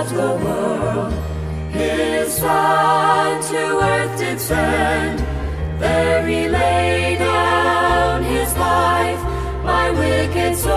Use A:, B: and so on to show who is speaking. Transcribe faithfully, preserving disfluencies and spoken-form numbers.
A: of the world, his Son to earth did send. There he laid down his life, my wicked soul